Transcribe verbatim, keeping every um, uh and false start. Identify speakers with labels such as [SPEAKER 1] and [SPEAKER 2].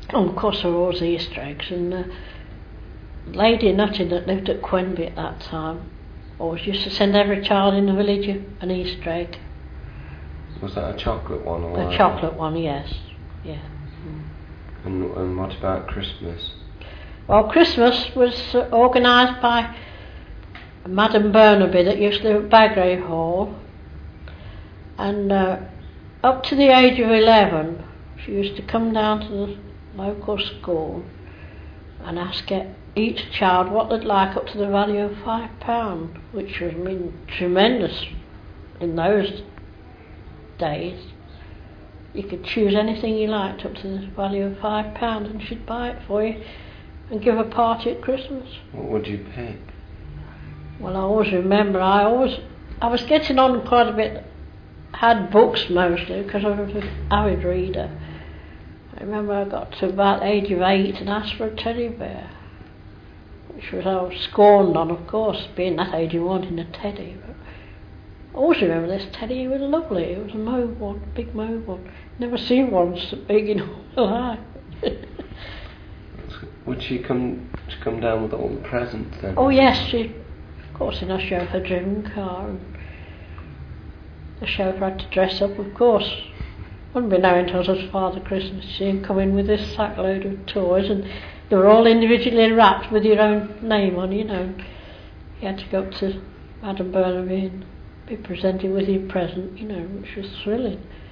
[SPEAKER 1] And of course there were always Easter eggs, and uh, Lady Nutting that lived at Quenby at that time always used to send every child in the village an Easter egg.
[SPEAKER 2] Was that a chocolate one or
[SPEAKER 1] A chocolate one, yes. Yeah. Mm.
[SPEAKER 2] And, and what about Christmas?
[SPEAKER 1] Well, Christmas was uh, organised by Madam Burnaby that used to live at Baggrave Hall, and uh, up to the age of eleven she used to come down to the local school and ask each child what they'd like up to the value of five pounds, which was, I mean, tremendous in those days. You could choose anything you liked up to the value of five pounds and she'd buy it for you and give a party at Christmas.
[SPEAKER 2] What would you pick?
[SPEAKER 1] Well, I always remember, I always, I was getting on quite a bit, had books mostly because I was an avid reader. I remember I got to about the age of eight and asked for a teddy bear, which was I was scorned on, of course, being that age and wanting a teddy. But I always remember this teddy, it was lovely, it was a mauve one, big mauve one. Never seen one so big in all my life.
[SPEAKER 2] Would she come to come down with all the presents then?
[SPEAKER 1] Oh yes, she, of course, in our chauffeur driven car, and the chauffeur had to dress up, of course. Wouldn't be knowing until it was Father Christmas, see him come in with this sack load of toys, and they were all individually wrapped with your own name on, you know. You had to go up to Madam Burnaby and be presented with your present, you know, which was thrilling.